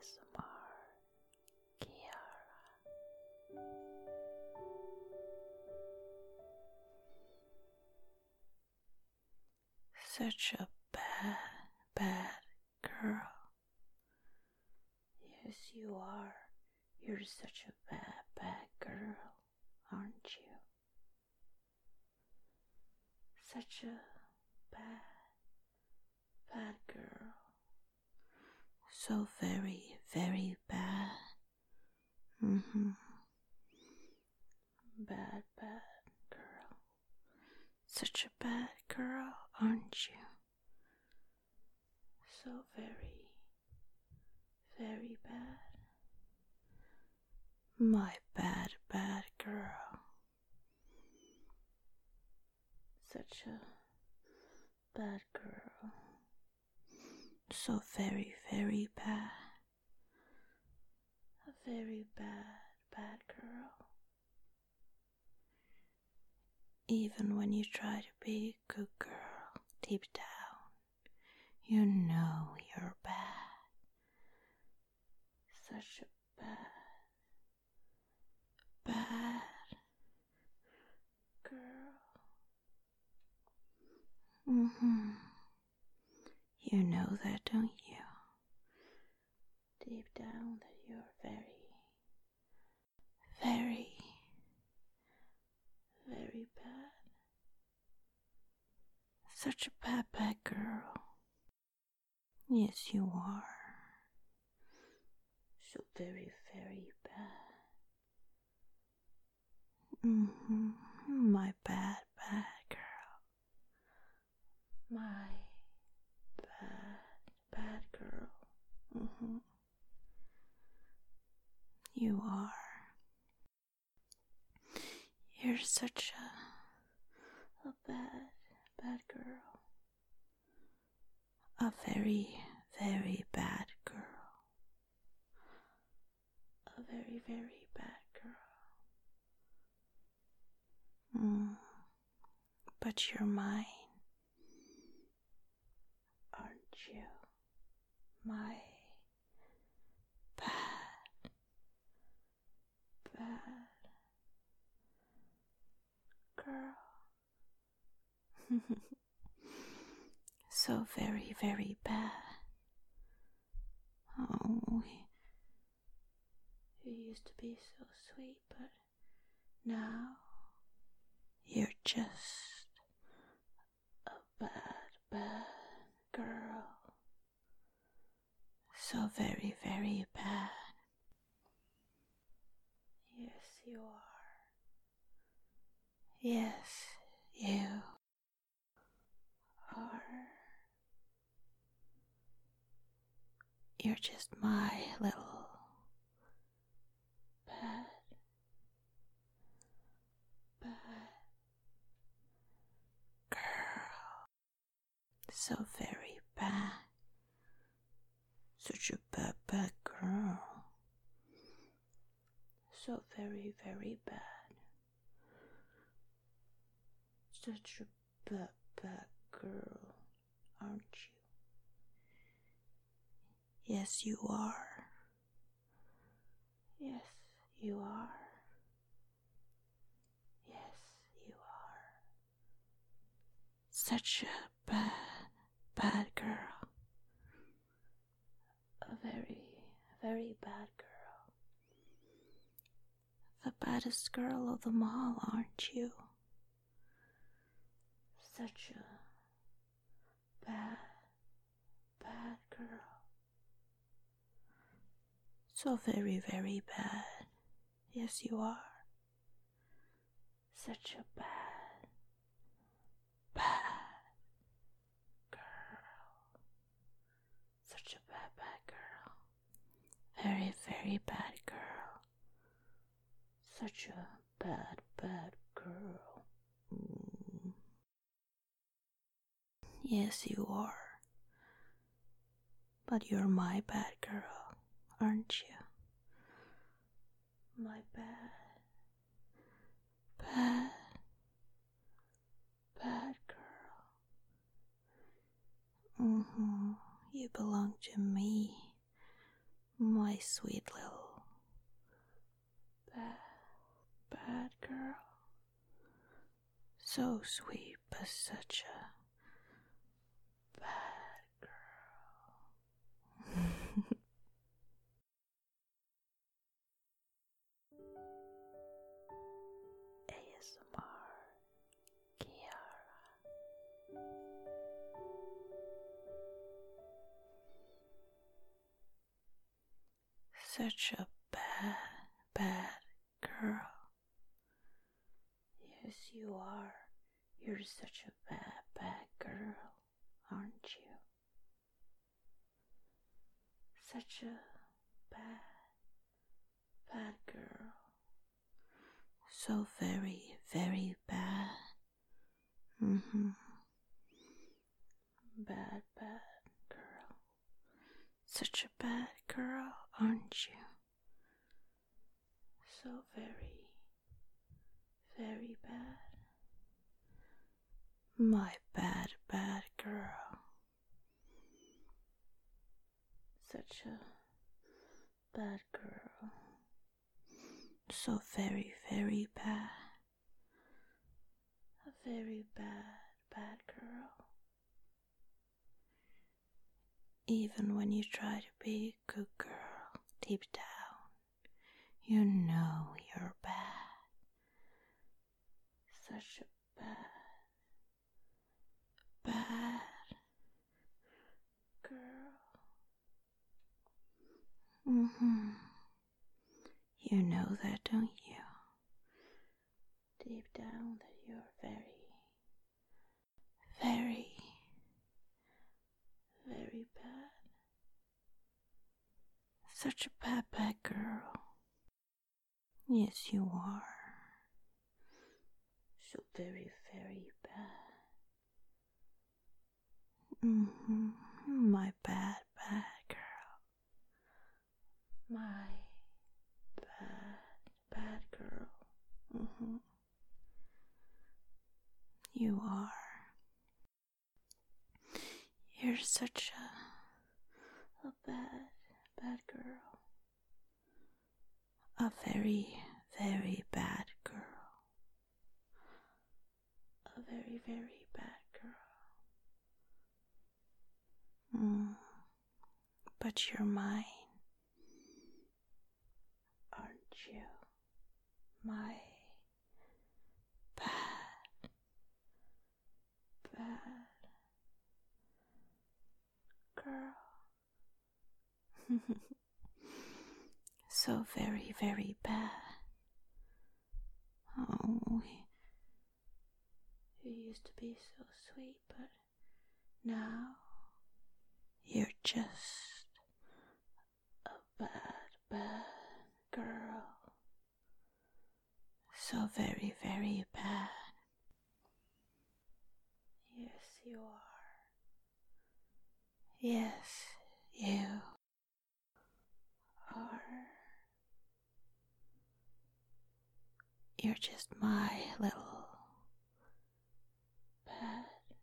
ASMR Kiara. Such a bad girl. Yes, you are. You're such a bad girl, aren't you? Such a bad girl. So very bad. Bad girl. Such a bad girl, aren't you? So very bad. My bad girl. Such a bad girl. So very bad. A very bad girl. Even when you try to be a good girl, deep down, you know you're bad. Such a bad girl. You know that, don't you? Deep down that you're very bad. Such a bad girl. Yes, you are. So very bad. My bad girl. My bad girl. You are. You're such a bad girl. A very bad girl. A very bad girl. But you're mine, aren't you? My bad girl. So very bad. Oh, you used to be so sweet, but now you're just a bad girl. So very bad. Yes, you are. Yes, you are. You're just my little bad girl. So very bad. Such a bad girl. So very bad. Such a bad girl, aren't you? Yes, you are. Yes, you are. Yes, you are. Such a bad girl. A very bad girl. The baddest girl of them all, aren't you? Such a bad girl. So very bad. Yes, you are. Such a bad girl. Such a bad girl. Very bad girl. Such a bad girl. Yes, you are. But you're my bad girl, aren't you? My bad girl. You belong to me. My sweet little bad girl. So sweet, but such a bad girl. ASMR Kiara. Such a bad girl. Yes, you are. You're such a bad girl, aren't you? Such a bad girl. So very bad. Bad girl. Such a bad girl, aren't you? So very bad. My bad girl. Such a bad girl. So very bad. A very bad girl. Even when you try to be a good girl, deep down, you know you're bad. Such a bad girl. You know that, don't you? Deep down that you're very bad. Such a bad girl. Yes, you are. So very bad. My bad girl. My bad girl. You are. You're such a bad girl. A very bad girl. A very bad girl. But you're mine, aren't you? My bad girl. So very bad. Oh, you used to be so sweet, but now you're just a bad girl. So very bad. Yes, you are. Yes, you are. You're just my little bad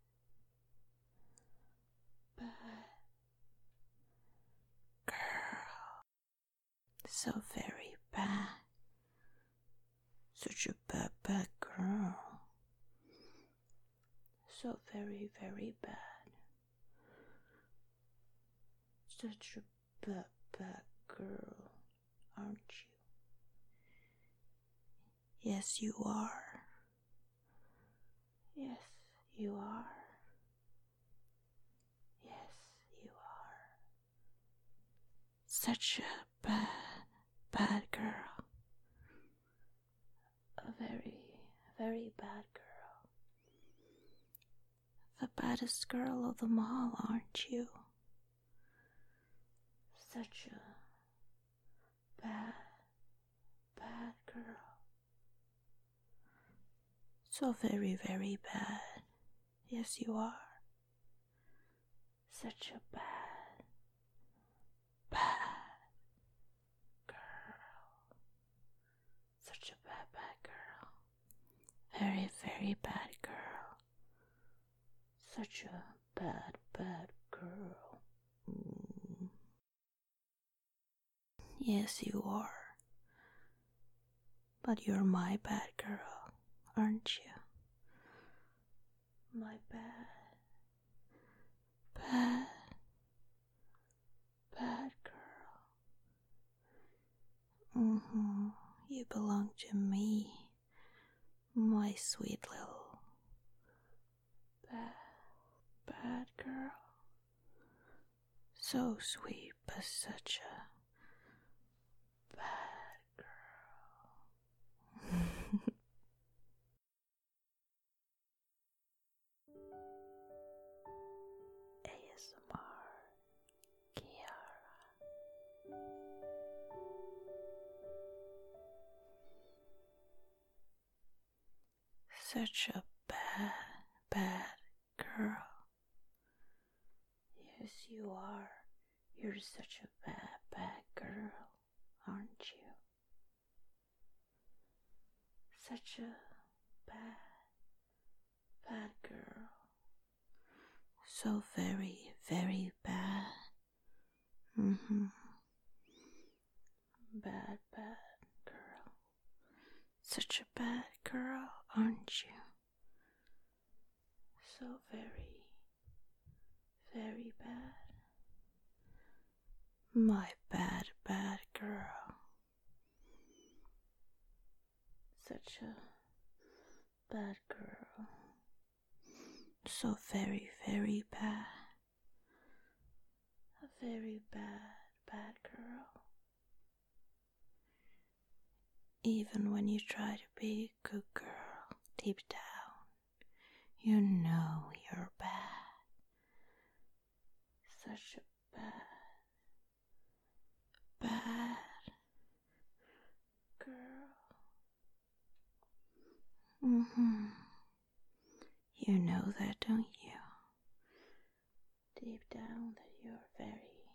girl. So very bad. Such a bad girl. So very bad. Such a bad girl, aren't you? Yes, you are. Yes, you are. Yes, you are. Such a bad girl. A very bad girl. The baddest girl of them all, aren't you? Such a bad girl. So very bad. Yes, you are. Such a bad girl. Such a bad girl. Very bad girl. Such a bad girl. Yes, you are. But you're my bad girl, aren't you? My bad, bad girl. You belong to me, my sweet little bad girl. So sweet, but such a bad girl. ASMR Kiara. Such a bad girl. Yes, you are. You're such a bad girl, aren't you? Such a bad girl. So very bad. Bad girl. Such a bad girl, aren't you? So very bad. My bad girl. Such a bad girl. So very bad. A very bad girl. Even when you try to be a good girl, deep down, you know you're bad. Such a bad girl. You know that, don't you? Deep down that you're very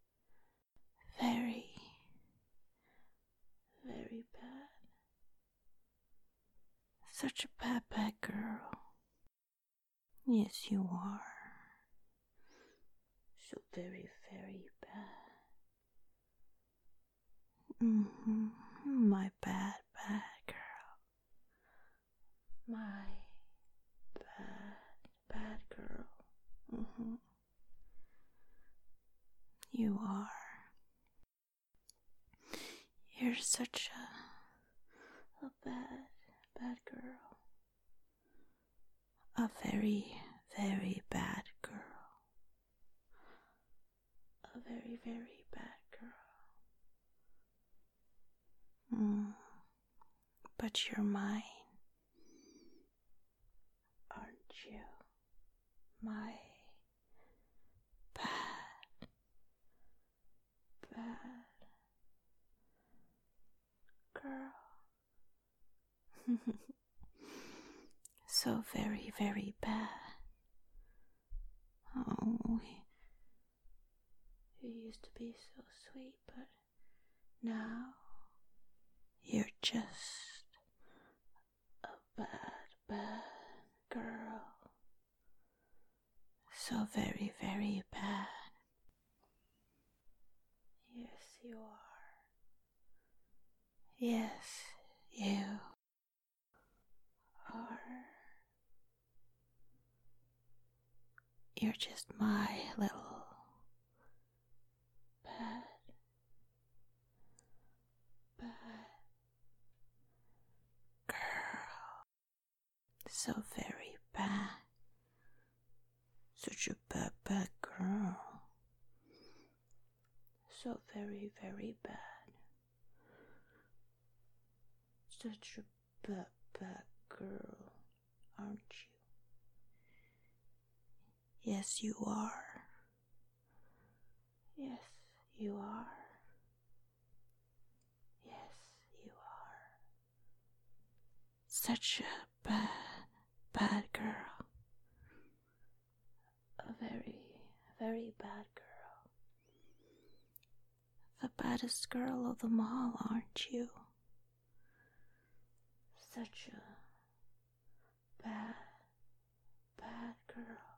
bad. Such a bad girl. Yes, you are. So very bad. My bad girl. My bad girl. You are. You're such a bad girl. A very bad girl. A very bad girl. But you're mine, aren't you? My bad girl. So very bad. Oh, you used to be so sweet, but now you're just a bad girl. So very bad. Yes, you are. Yes, you are. You're just my little bad girl. So very bad. Such a bad girl. So very bad. Such a bad girl, aren't you? Yes, you are. Yes, you are. Yes, you are. Such a bad girl. A very bad girl. The baddest girl of them all, aren't you? Such a bad girl.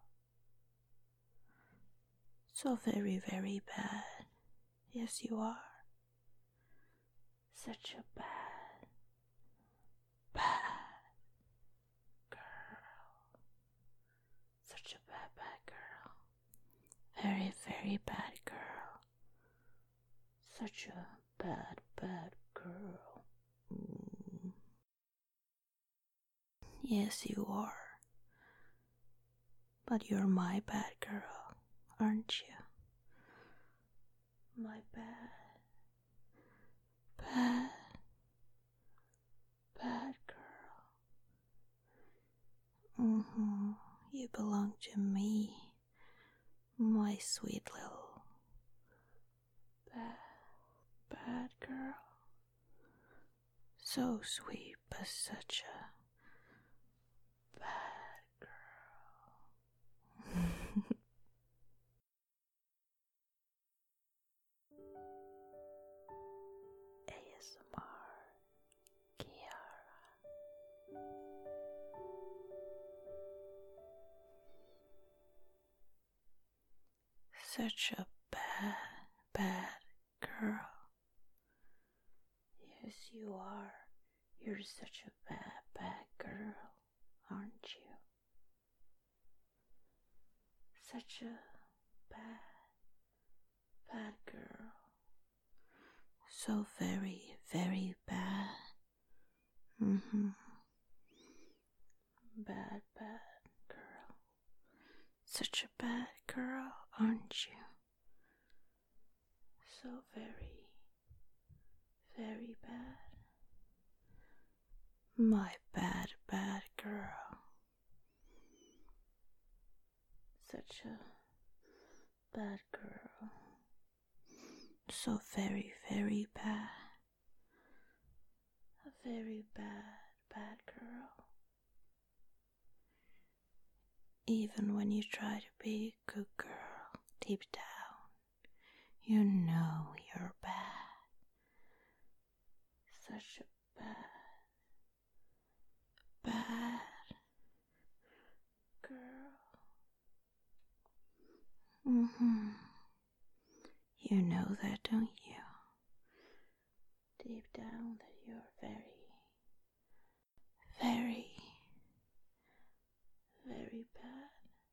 So very bad. Yes, you are. Such a bad, bad girl. Such a bad, bad girl. Very, very bad girl. Such a bad, bad girl. Yes, you are. But you're my bad girl, aren't you? My bad, bad, bad girl. You belong to me, my sweet little bad, bad girl. So sweet, but such a bad girl. ASMR Kiara. Such a bad, bad girl. Yes, you are. You're such a bad, bad girl, aren't you? Such a bad, bad girl. So very, very bad. Bad, bad girl. Such a bad girl, aren't you? So very, very bad. My bad, bad girl. Such a bad girl. So very, very bad. A very bad, bad girl. Even when you try to be a good girl, deep down, you know you're bad. Such a bad, bad girl. You know that, don't you? Deep down that you're very, very, very bad.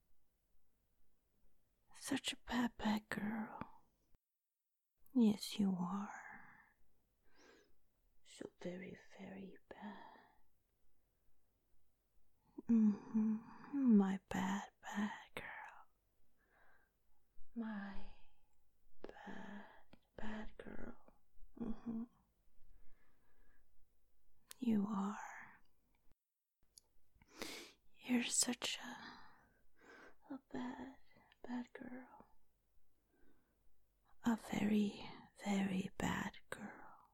Such a bad, bad girl. Yes, you are. So very, very bad. My bad, bad girl. My bad, bad girl. You are. You're such a bad, bad girl. A very, very bad girl.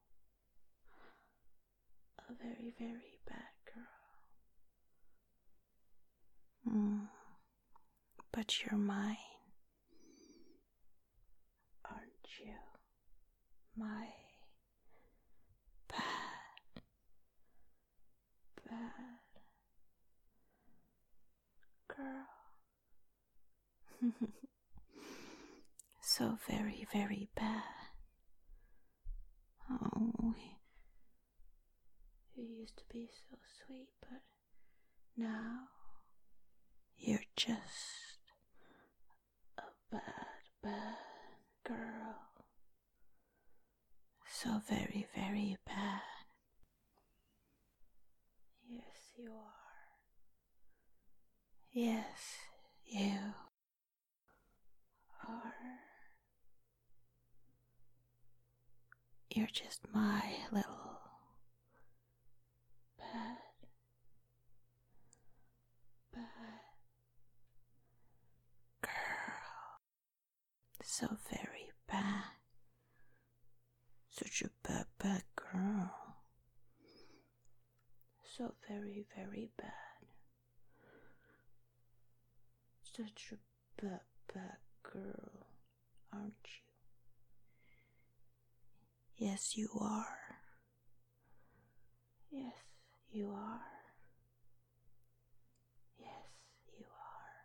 A very, very bad girl. But you're mine, aren't you? My bad, bad girl. So very, very bad. Oh, you used to be so sweet, but now you're just a bad, bad girl. So very, very bad. Yes, you are. Yes, you are. You're just my little bad, bad girl. So very bad. Such a bad, bad girl. So very, very bad. Such a bad, bad girl, aren't you? Yes, you are. Yes, you are. Yes, you are.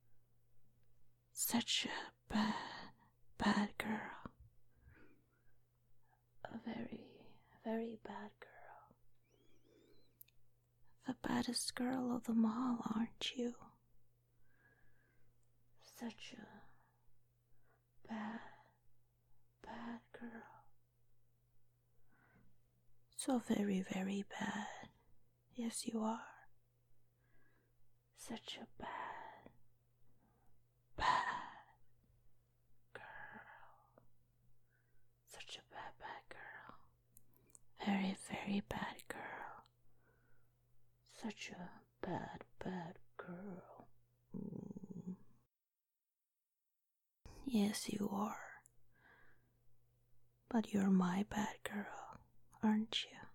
Such a bad, bad girl. A very, very bad girl. The baddest girl of them all, aren't you? Such a bad, bad girl. So very, very bad. Yes, you are. Such a bad, bad girl. Such a bad, bad girl. Very, very bad girl. Such a bad, bad girl. Yes, you are. But you're my bad girl, aren't you?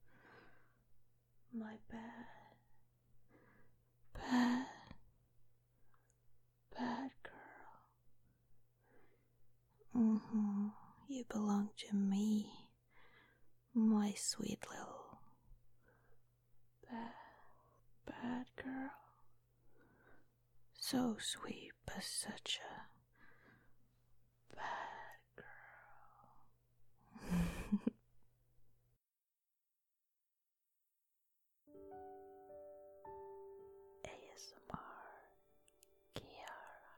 My bad, bad, bad girl. You belong to me, my sweet little bad, bad girl. So sweet, but such a bad girl. ASMR Kiara.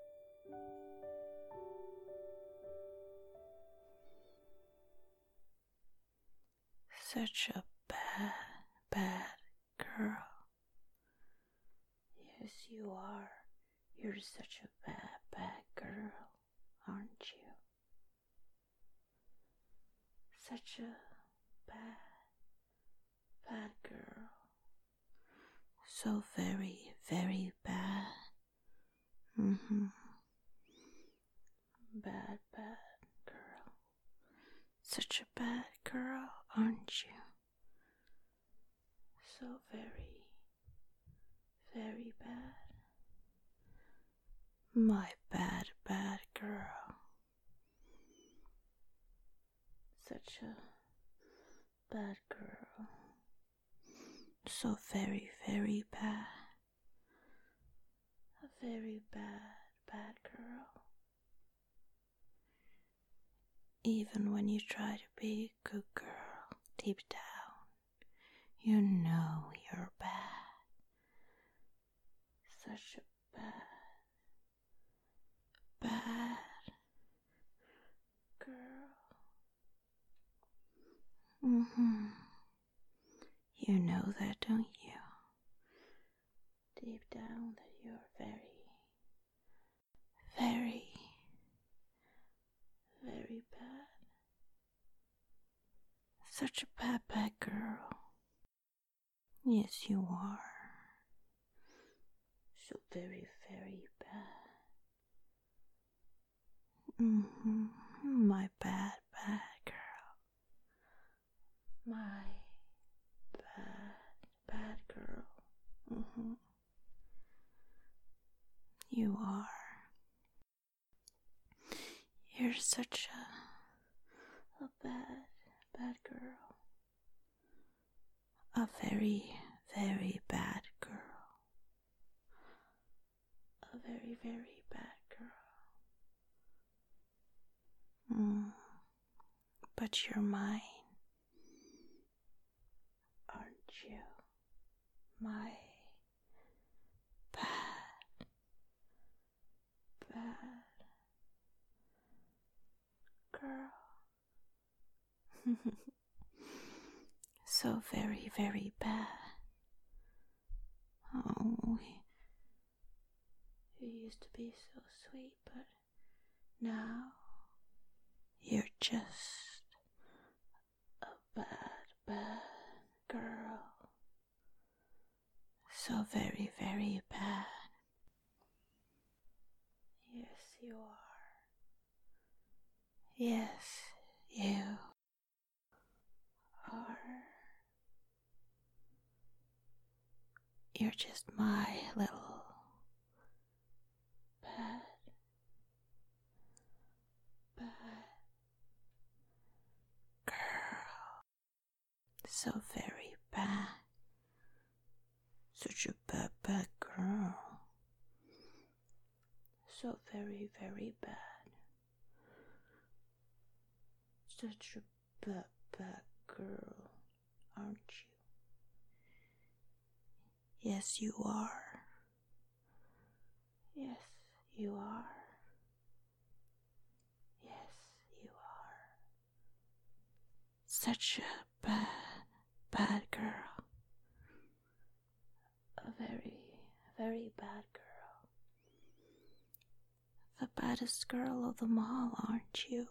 Such a bad, bad girl. Yes, you are. You're such a bad, bad girl, aren't you? Such a bad, bad girl. So very, very bad. Bad, bad girl. Such a bad girl, aren't you? So very, very bad. My bad, bad girl. Such a bad girl. So very, very bad. A very bad, bad girl. Even when you try to be a good girl, deep down, you know you're bad. Such a bad, bad girl. You know that, don't you? Deep down that you're very, very, very bad. Such a bad, bad girl. Yes, you are. So very, very bad. My bad, bad girl. My bad, bad girl. You are. You're such a bad, bad girl. A very, very bad girl. A very, very bad girl. But you're mine, aren't you? My bad, bad girl. So very, very bad. Oh, you used to be so sweet, but now you're just a bad, bad girl. So very, very bad. Yes, you are. Yes, you are. You're just my little bad, bad girl. So very bad. Such a bad, bad girl. So very, very bad. Such a bad, bad girl. girl, aren't you? Yes, you are. Yes, you are. Yes, you are. Such a bad girl. A very, very bad girl. The baddest girl of them all, aren't you?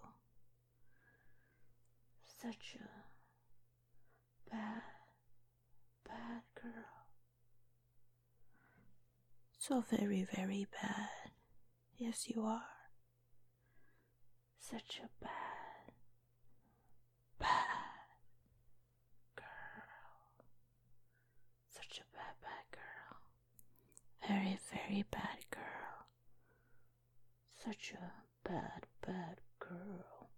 Such a bad girl. So very, very bad. Yes, you are. Such a bad girl. Such a bad girl. Very, very bad girl. Such a bad girl.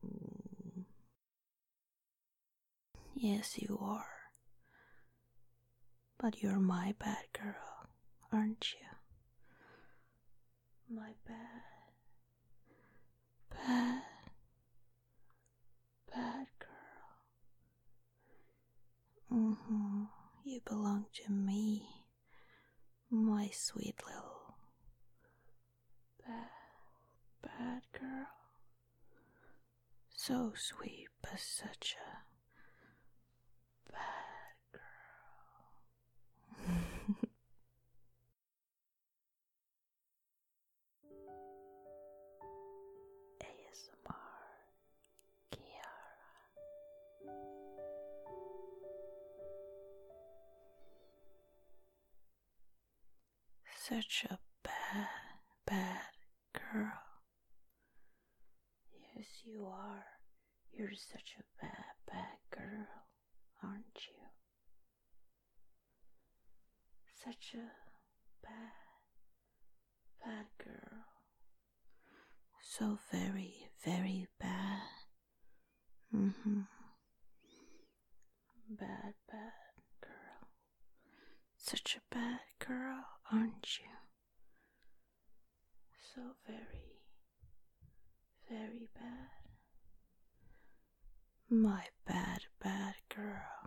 Yes, you are. But you're my bad girl, aren't you? My bad girl. You belong to me, my sweet little bad girl. So sweet, but such a bad girl. ASMR Kiara. Such a bad girl. Yes, you are. You're such a bad girl, aren't you? Such a bad girl. So very, very bad. Bad girl. Such a bad girl, aren't you? So very, very bad. My bad girl.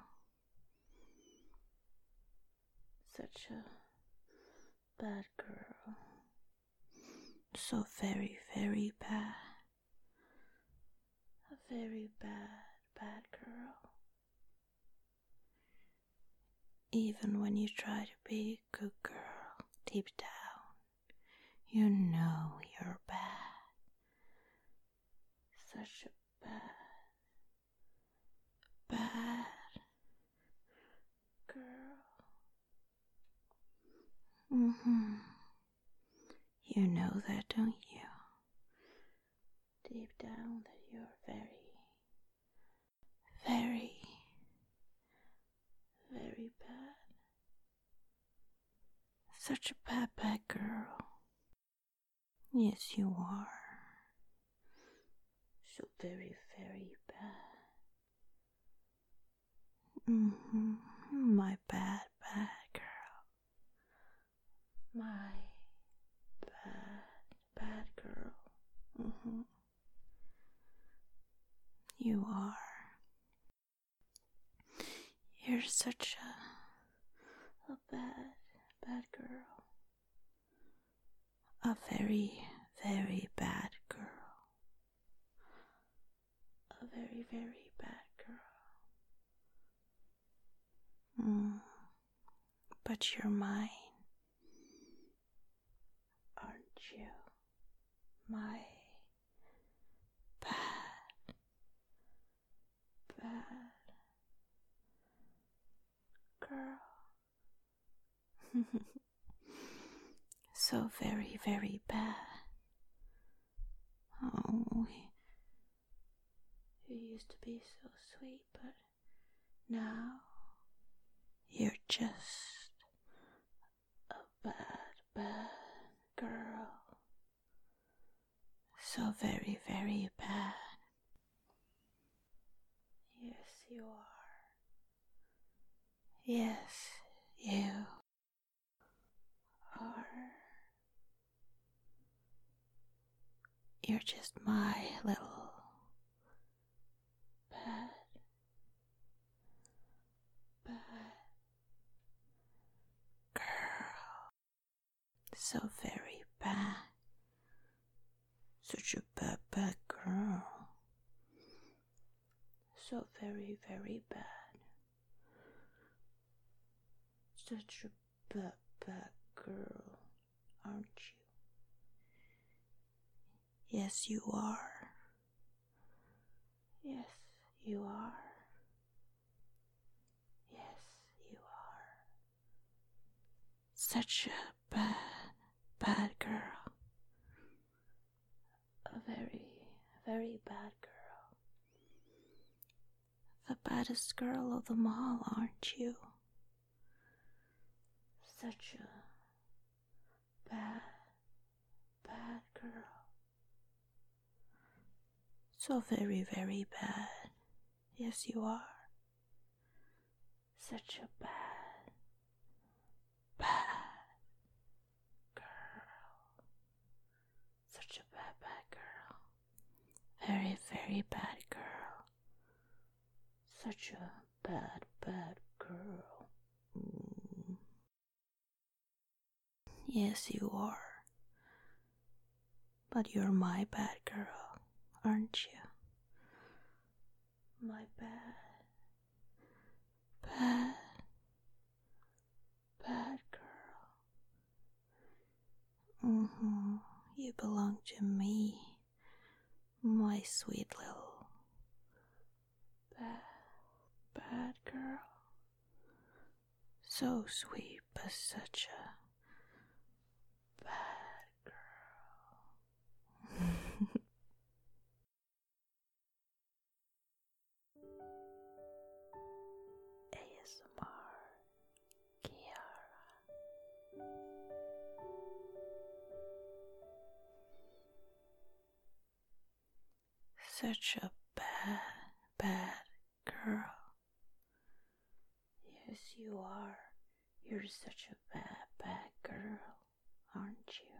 Such a bad girl. So very, very bad. A very bad girl. Even when you try to be a good girl, deep down, you know you're bad. Such a bad girl. You know that, don't you? Deep down that you're very, very, very bad. Such a bad girl. Yes, you are. So very, very bad. My bad girl. My bad girl. You are. You're such a bad girl. A very, very bad girl. A very, very bad girl. But you're mine, aren't you? My bad girl. So very, very bad. Oh, you used to be so sweet, but now you're just a bad girl. So very, very bad. Yes, you are. Yes, you are. You're just my little Such a bad, bad girl. So very, very bad. Such a bad, bad girl, aren't you? Yes, you are. Yes, you are. Yes, you are. Such a bad, bad girl. A very, very bad girl. The baddest girl of them all, aren't you? Such a bad, bad girl. So very, very bad. Yes, you are. Such a bad, bad girl. Such a bad, bad girl. Very, very bad girl. Such a bad, bad girl. Yes, you are. But you're my bad girl, aren't you? My bad, bad, bad girl. You belong to me, my sweet little bad, bad girl. So sweet, but such a bad girl. ASMR Kiara. Such a bad, bad girl. Yes, you are. You're such a bad, bad girl, aren't you?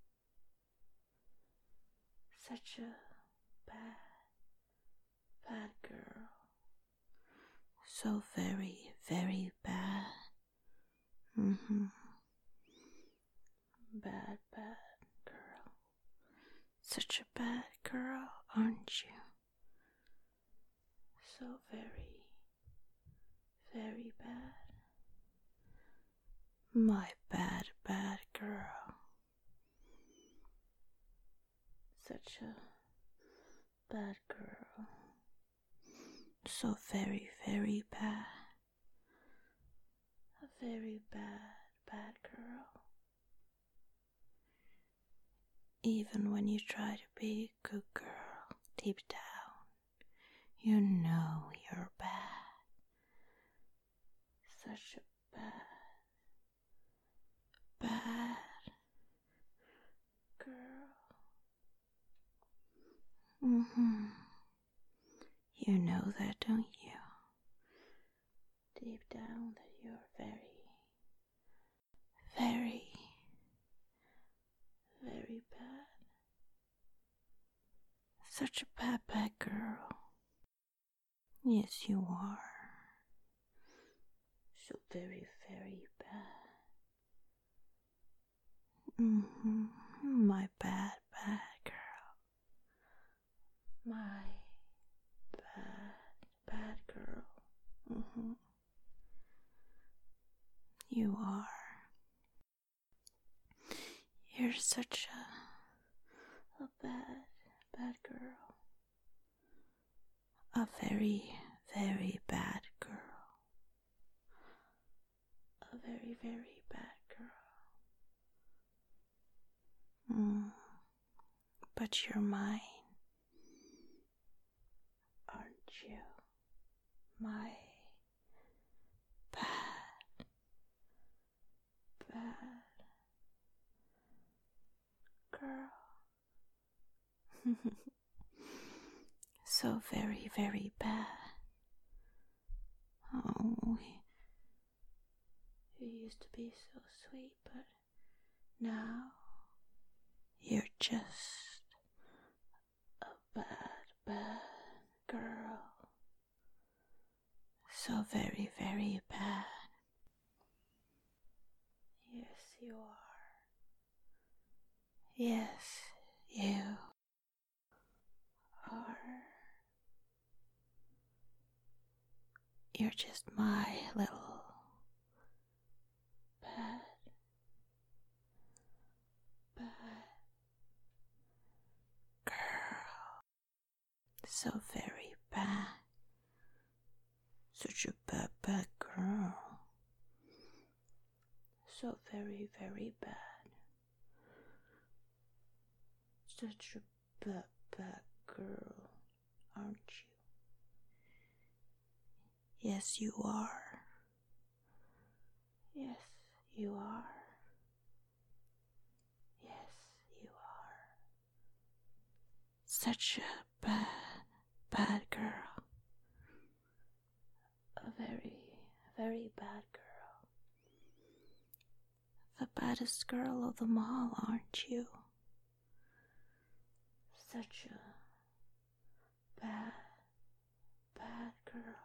Such a bad, bad girl. So very, very bad. Bad, bad girl. Such a bad girl, aren't you? So very, very bad. My bad, bad girl. Such a bad girl. So very, very bad. A very bad, bad girl. Even when you try to be a good girl, deep down, you know you're bad. Such a bad, bad girl. You know that, don't you? Deep down that you're very, very, very bad. Such a bad, bad girl. Yes, you are. So very, very bad. My bad, bad girl. My bad, bad girl. You are. You're such a bad, bad girl. A very, very bad girl. A very, very bad girl. But you're mine, aren't you? My bad, bad girl. So very, very bad. Oh, you used to be so sweet, but now you're just a bad, bad girl. So very, very bad. Yes, you are. Yes, you You're just my little bad girl. So very bad. Such a bad girl. So very bad. Such a bad girl, aren't you? Yes, you are. Yes, you are. Yes, you are. Such a bad girl. A very bad girl. The baddest girl of them all, aren't you? Such a bad girl.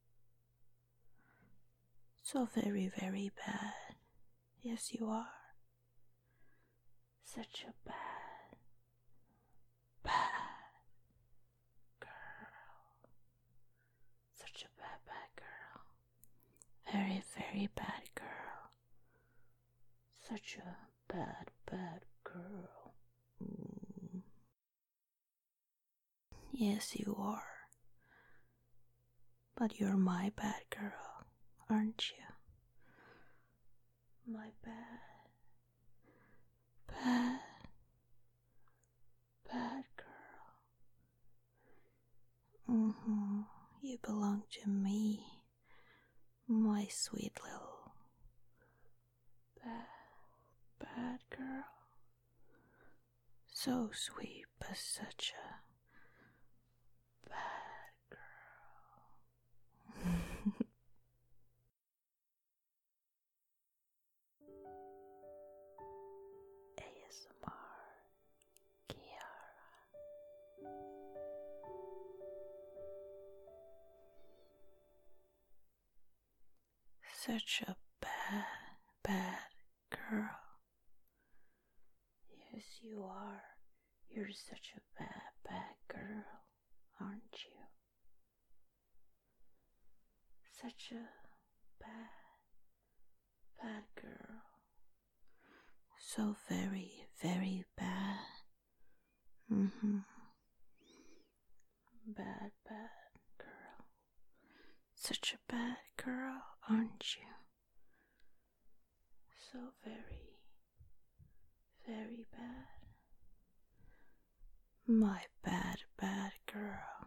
So very bad. Yes, you are. Such a bad girl. Such a bad girl. Very bad girl. Such a bad girl. Yes, you are. But you're my bad girl, aren't you? My bad girl. You belong to me, my sweet little bad girl. So sweet, but such a bad girl. ASMR Kiara. Such a bad girl. Yes, you are. You're such a bad girl, aren't you? Such a bad girl. So very bad. Bad girl. Such a bad girl, aren't you? So very bad. My bad girl.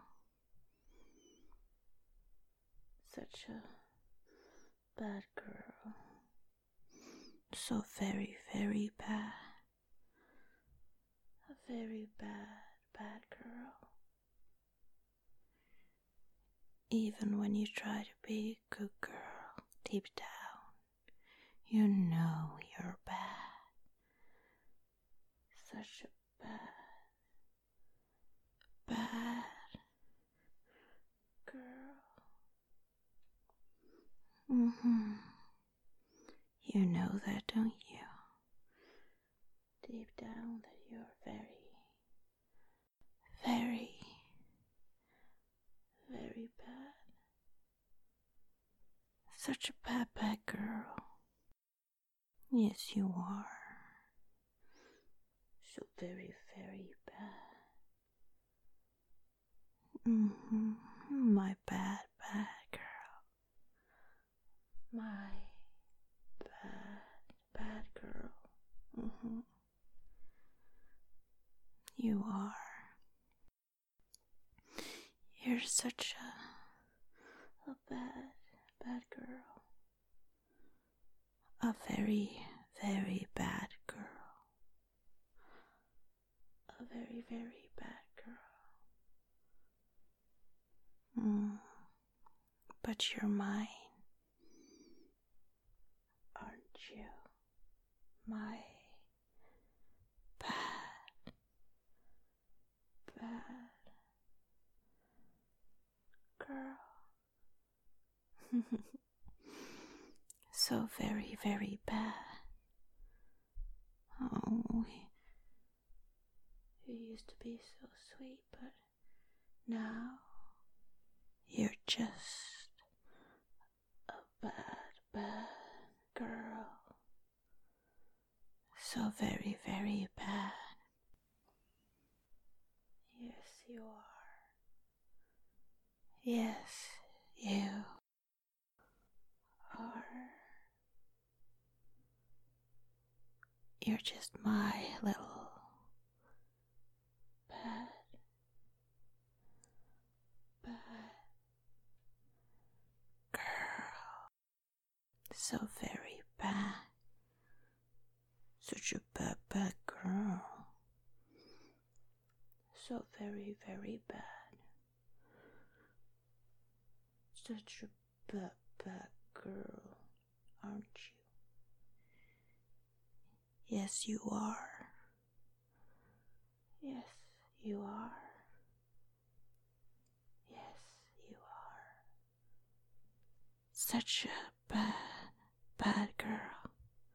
Such a bad girl. So very bad. A very bad girl. Even when you try to be a good girl, deep down, you know you're bad. Such a bad girl. You know that, don't you? Deep down that you're very bad. Such a bad girl. Yes, you are. So very bad. My bad girl. My bad girl. You are. You're such a bad girl. A very bad girl. A very bad girl. But you're mine, aren't you? My bad girl. So very bad. Oh, you used to be so sweet, but now you're just bad girl. So very, very bad. Yes, you are. Yes, you are. You're just my little bad girl. So very bad. Such a bad girl. So very, very bad. Such a bad girl, aren't you? Yes, you are. Yes, you are. Yes, you are. Such a bad girl.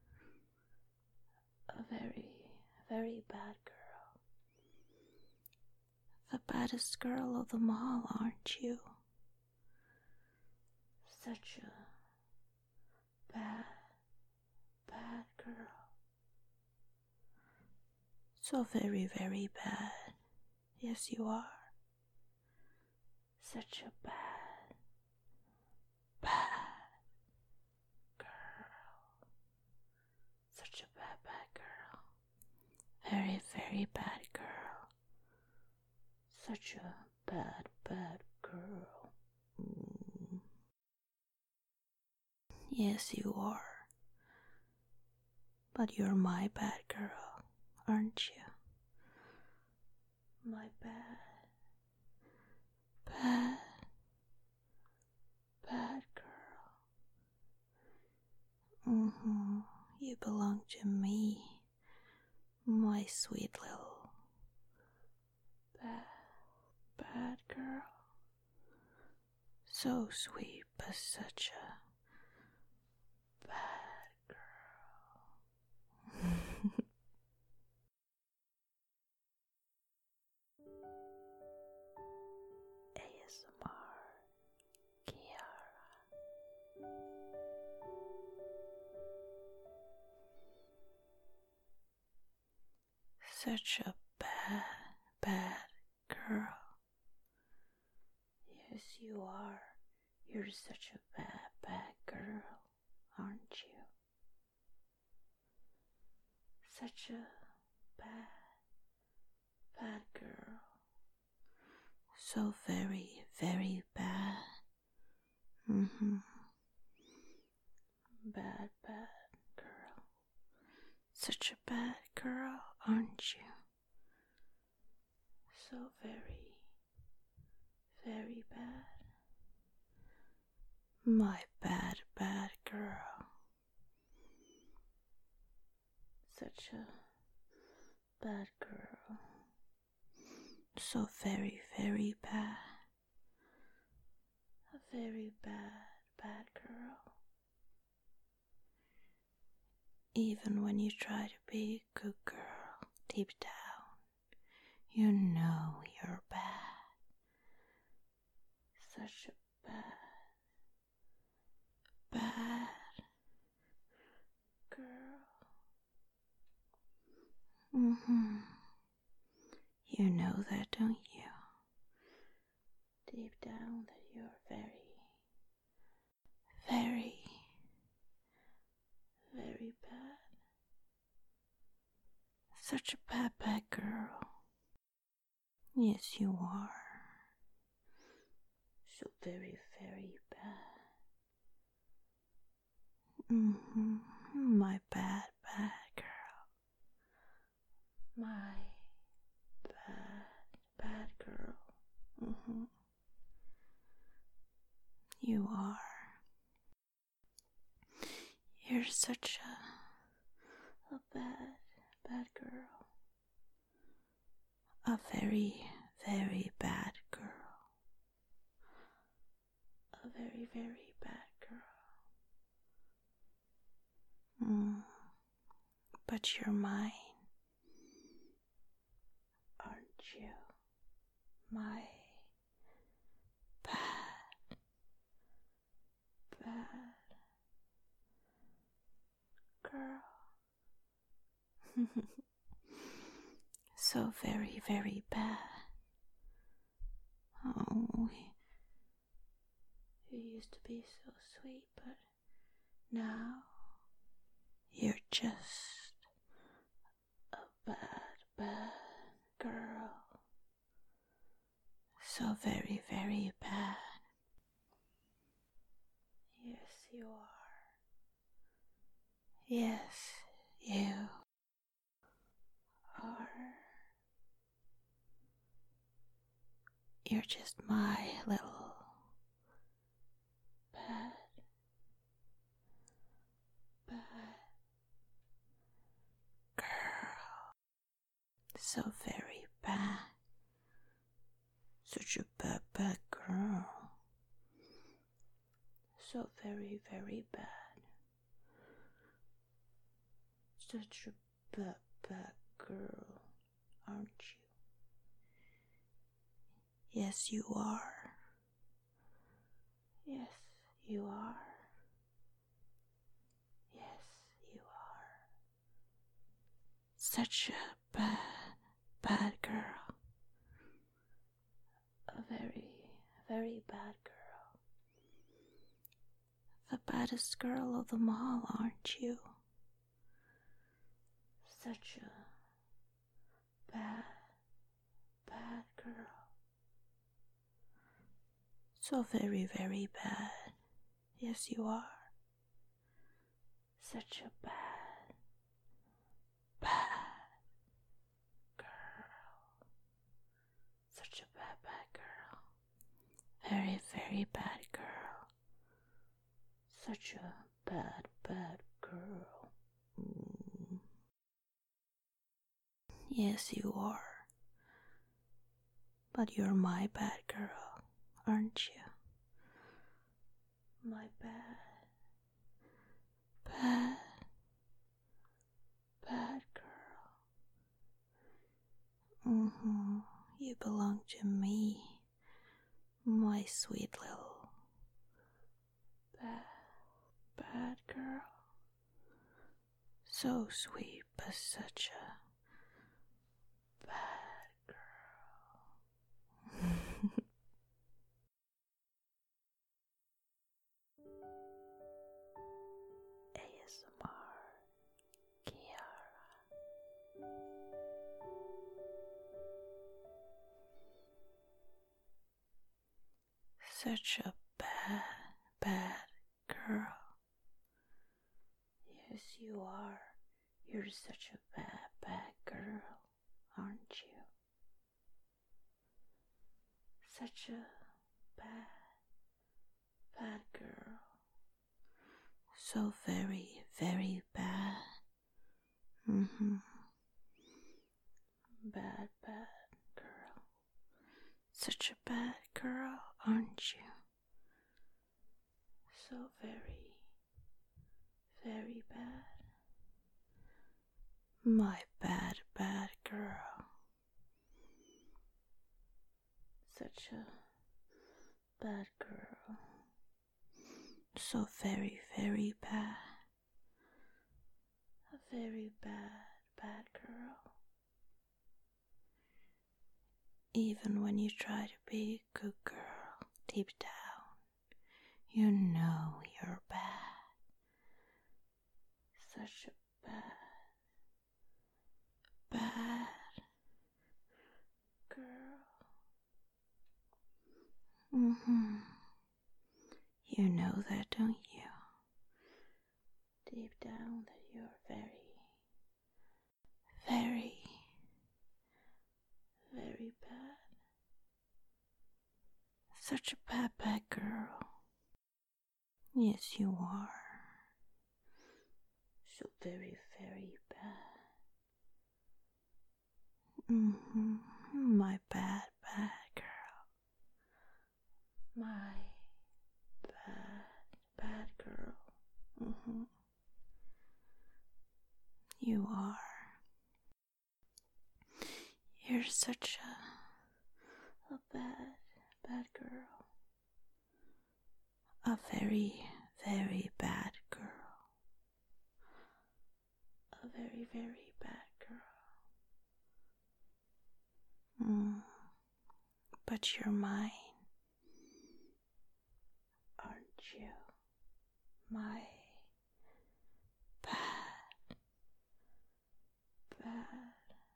A very, very bad girl. The baddest girl of them all, aren't you? Such a bad girl. So very, very bad. Yes, you are. Such a bad girl. Such a bad girl. Very, very bad girl. Such a bad girl. Yes, you are. But you're my bad girl, aren't you? My bad girl. You belong to me, my sweet little bad girl. So sweet, but such a bad girl. ASMR Kiara. Such a bad girl. Yes, you are. You're such a bad girl, aren't you? Such a bad girl. So very, very bad. Bad girl. Such a bad girl, aren't you? So very, very bad. My bad girl. Such a bad girl. So very, very bad. A very bad girl. Even when you try to be a good girl, deep down, you know you're bad. Such a bad girl. You know that, don't you? Deep down that you're very, very, very bad. Such a bad girl. Yes, you are. So very, very bad. My bad girl. My bad girl. You are. You're such a bad girl. A very, very bad girl. A very, very bad girl. But you're mine, aren't you? My bad So very, very bad. Oh, you used to be so sweet, but now you're just a bad, bad girl. So very, very bad. Yes, you are. Yes, you are. You're just my little bad, bad girl. So very bad. Such a bad, bad girl. So very, very bad. Such a bad, bad girl, aren't you? Yes, you are. Yes, you are. Yes, you are. Such a bad, bad girl. A very, very bad girl. The baddest girl of them all, aren't you? Such a bad, bad girl. So very, very bad. Yes, you are. Such a bad, bad girl. Such a bad, bad girl. Very, very bad girl. Such a bad, bad girl. Yes, you are. But you're my bad girl, aren't you? My bad, bad, bad girl. You belong to me, my sweet little bad, bad girl. So sweet, but such a bad girl. ASMR Kiara. Such a bad, bad girl. Yes, you are. You're such a bad, bad girl, aren't you? Such a bad, bad girl. So very, very bad. Bad, bad girl. Such a bad girl, aren't you? So very, very bad. My bad, bad girl. Such a bad girl. So very, very bad. A very bad, bad girl. Even when you try to be a good girl, deep down, you know you're bad. Such a bad, bad girl. You know that, don't you? Deep down that you're very, very, very bad. Such a bad, bad girl. Yes, you are. So very, very bad. My bad, bad girl. My bad, bad girl. You are. You're such a bad, bad girl. A very, very bad girl. A very, very bad Mm, but you're mine, aren't you? My bad, bad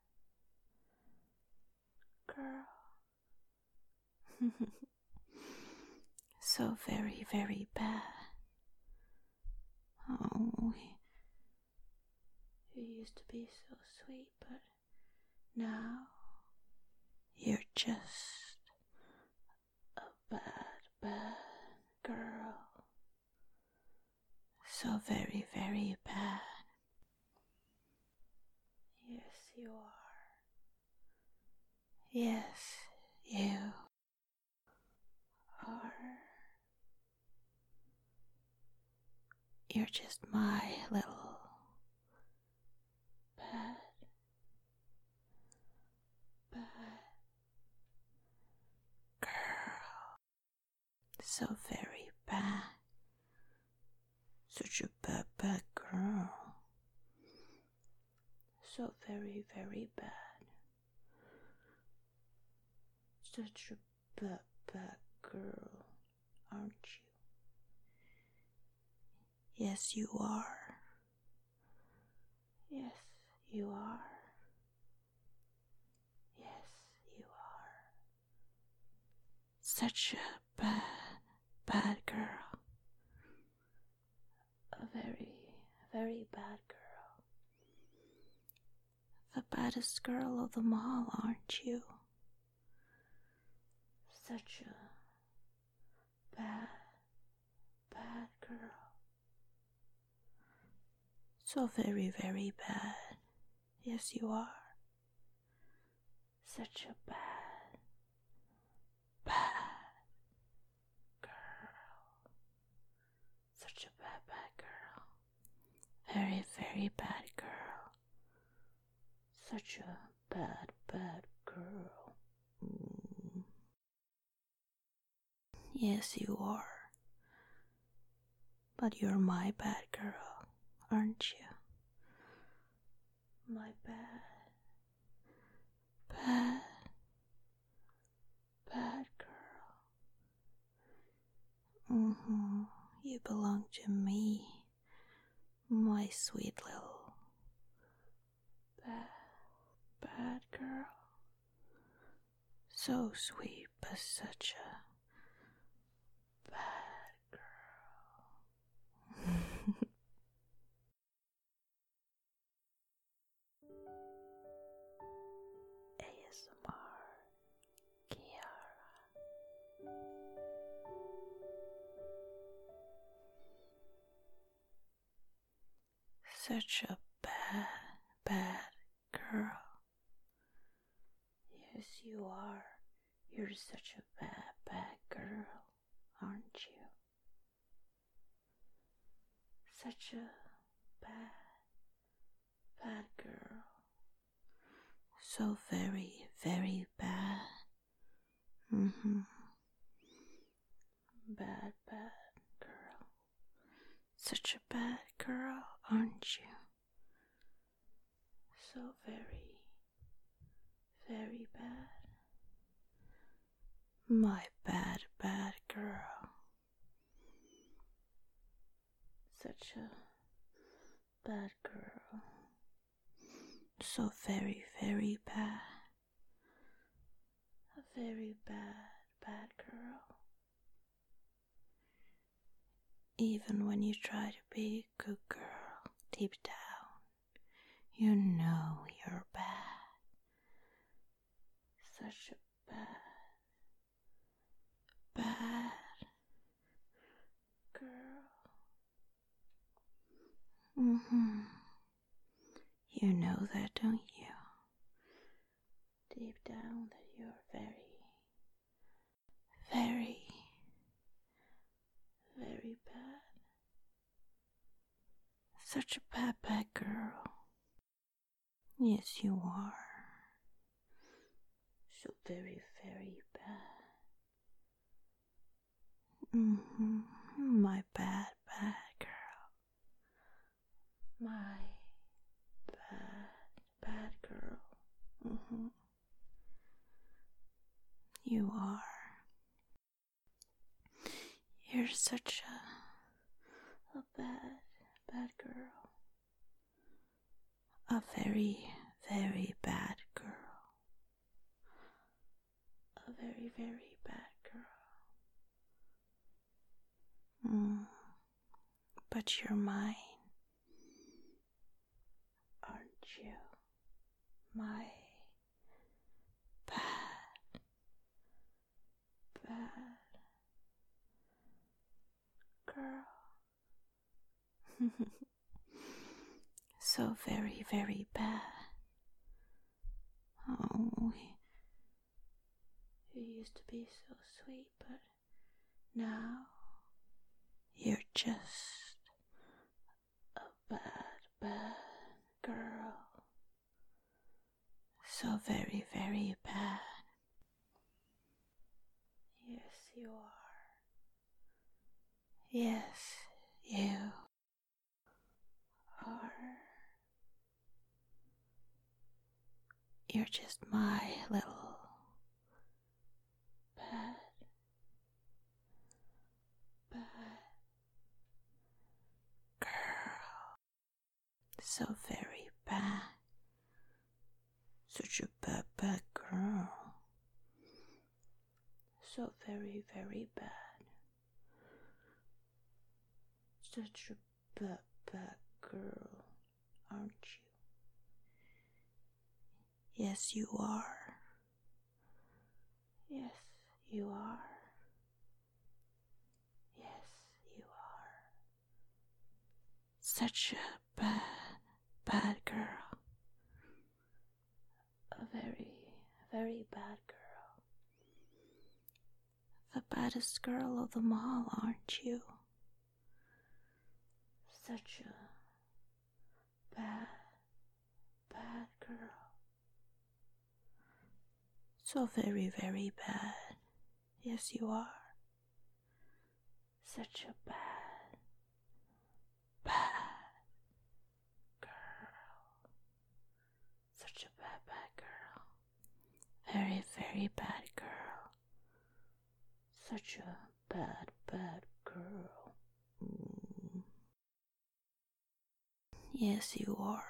girl. So very, very bad. Oh, you used to be so sweet, but now you're just a bad, bad girl. So very, very bad. Yes, you are. Yes, you are. You're just my little bad, bad girl. So very bad. Such a bad, bad girl. So very, very bad. Such a bad, bad girl, aren't you? Yes, you are. Yes, you are. Yes, you are. Such a bad, bad girl. A very, very bad girl. The baddest girl of them all, aren't you? Such a bad, bad girl. So very, very bad. Yes, you are. Such a bad, bad girl. Such a bad, bad girl. Very, very bad girl. Such a bad, bad girl. Mm. Yes, you are. But you're my bad girl, aren't you? My bad, bad, bad girl. You belong to me, my sweet little bad, bad girl. So sweet, but such a bad girl. ASMR Kiara. Such a bad, bad girl. Yes, you are. You're such a bad, bad girl, aren't you? Such a bad, bad girl. So very, very bad. Bad, bad girl. Such a bad girl, aren't you? So very, very bad. My bad, bad girl. Such a bad girl. So very, very bad. A very bad, bad girl. Even when you try to be a good girl, deep down, you know you're bad. Such a bad, bad girl. You know that, don't you? Deep down that you're very, very, very bad. Such a bad, bad girl. Yes, you are. So very, very bad. My bad, bad girl. My bad, bad girl. You are. You're such a bad girl. A very, very bad girl. A very, very bad girl. But you're mine, aren't you? My bad girl. So very, very bad. Oh, you used to be so sweet, but now you're just a bad girl. So very, very bad. Yes, you are. Yes, you are. You're just my little bad girl. So very bad. Such a bad girl. So very, very bad. Such a bad girl, aren't you? Yes, you are. Yes, you are. Yes, you are. Such a bad girl. A very, very bad girl. The baddest girl of them all, aren't you? Such a bad girl. So very, very bad. Yes, you are. Such a bad girl. Such a bad girl. Very, very bad girl. Such a bad girl. Yes, you are.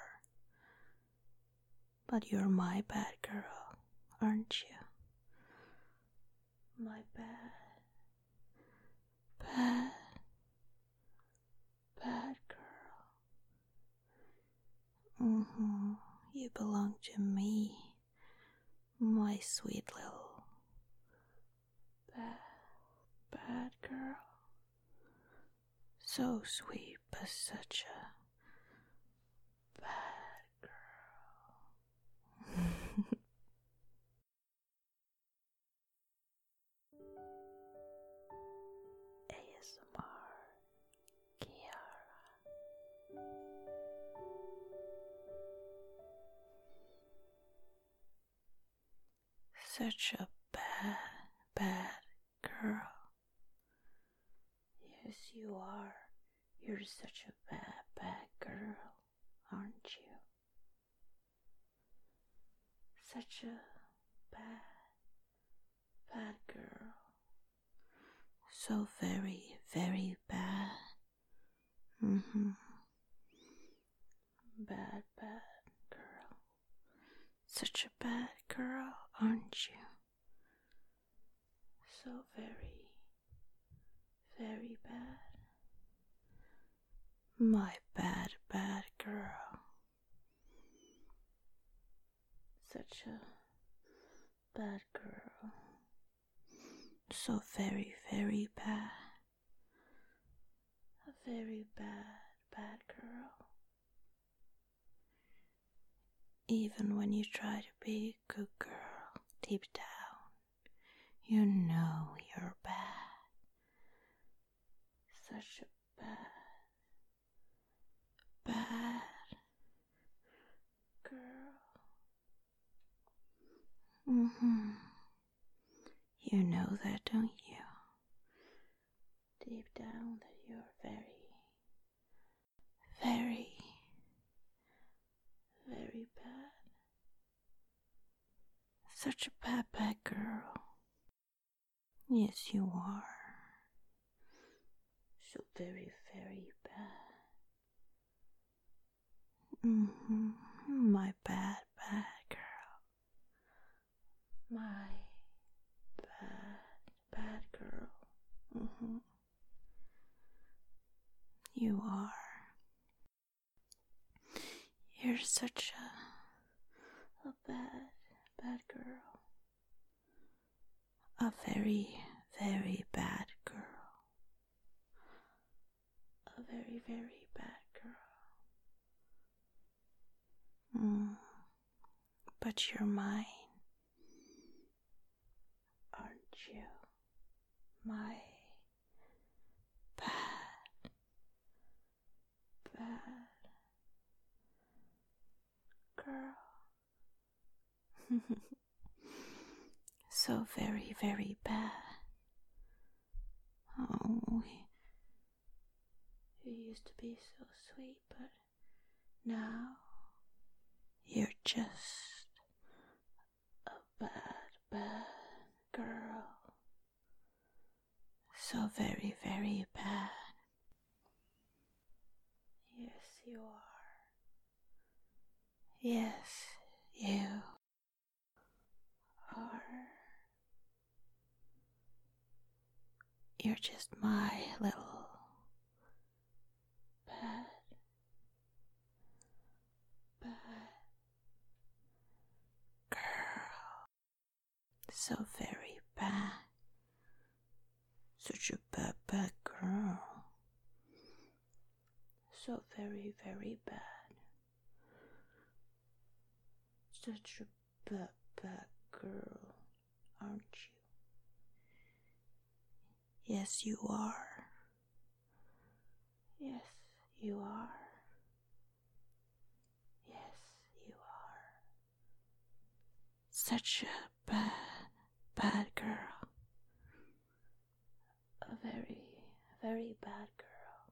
But you're my bad girl, aren't you? My bad girl. You belong to me, my sweet little bad girl. So sweet, but such a bad girl. ASMR Kiara. Such a bad girl. Yes, you are. You're such a bad girl, aren't you? Such a bad girl. So very, very bad. Bad girl. Such a bad girl, aren't you? So very, very bad. My bad girl. Such a bad girl. So very, very bad. A very bad girl. Even when you try to be a good girl, deep down, you know you're bad. Such a bad girl. You know that, don't you? Deep down that you're very, very, very bad. Such a bad girl. Yes, you are. So very, very bad. My bad, bad girl. My bad, bad girl. You are. You're such a bad, bad girl. A very, very bad girl. A very, very bad girl. But you're mine, aren't you? My bad, bad girl. So very, very bad. Oh, you used to be so sweet, but now you're just a bad, bad girl. So very, very bad. Yes, you are. Yes, you are. You're just my little bad, bad girl. So very bad. Such a bad, bad girl. So very, very bad. Such a bad, bad girl, aren't you? Yes, you are. Yes, you are. Yes, you are. Such a bad, bad girl. A very, very bad girl.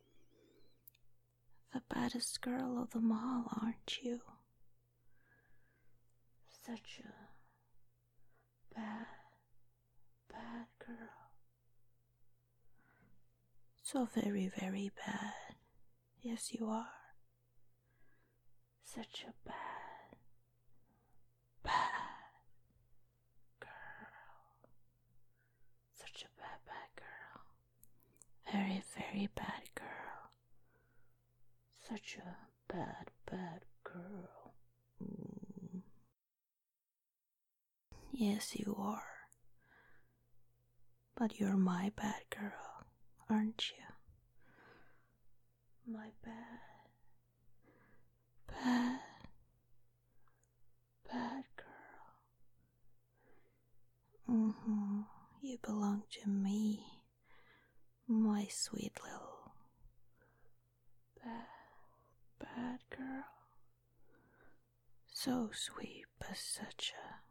The baddest girl of them all, aren't you? Such a bad, bad girl. So very, very bad. Yes, you are. Such a bad, bad girl. Such a bad, bad girl. Very, very bad girl. Such a bad, bad girl. Yes, you are. But you're my bad girl, aren't you? My bad, bad, bad girl. You belong to me, my sweet little bad, bad girl. So sweet, but such a